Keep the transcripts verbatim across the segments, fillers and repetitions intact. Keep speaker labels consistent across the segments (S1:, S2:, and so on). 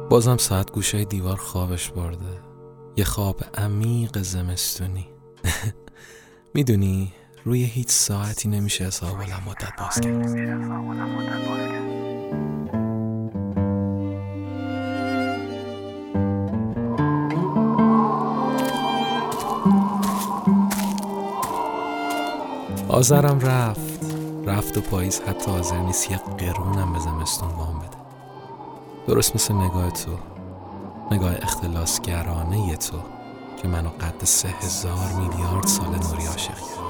S1: بازم ساعت گوشه دیوار خوابش برده، یه خواب عمیق زمستونی. میدونی روی هیچ ساعتی نمیشه حساب الان مدت باز کرد. آذرم رفت رفت و پاییز حتی حاضر نیست یه قرونم به زمستون وام بده. درست مثل نگاه تو، نگاه اختلاسگرانه تو که منو قد سه هزار میلیارد سال نوری عاشق کرد.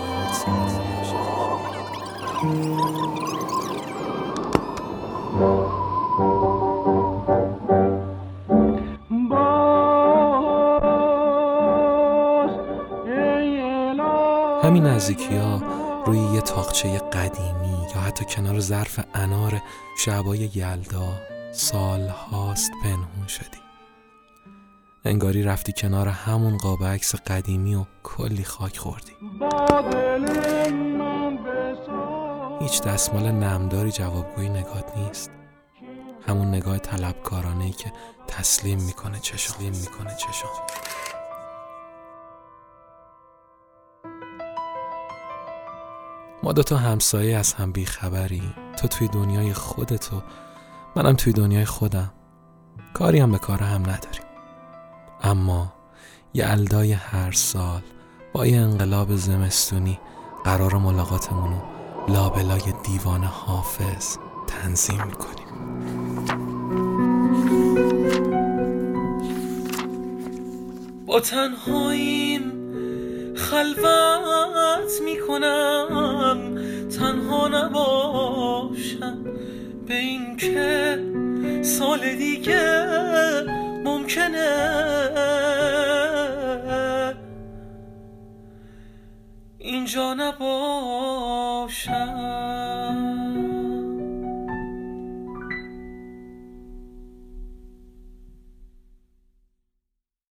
S1: همین نزدیکی ها روی یه تاقچه قدیمی یا حتی کنار ظرف انار شبای یلدا سال هاست پنهون شدی. انگاری رفتی کنار همون قاب عکس قدیمی و کلی خاک خوردی. هیچ دستمال نمداری جوابگوی نگات نیست. همون نگاه طلبکارانه‌ای که تسلیم میکنه چشام تسلیم میکنه چشام ما دوتا همسایه از هم بیخبری، تو توی دنیای خودت و منم توی دنیای خودم. کاری هم به کار هم نداریم، اما یلدای هر سال با یه انقلاب زمستونی قرار ملاقاتمونو لابلای دیوان حافظ تنظیم میکنیم. با تنهاییم خلوت میکنم، تنها نباشم به این که سال دیگه ممکنه اینجا نباشم.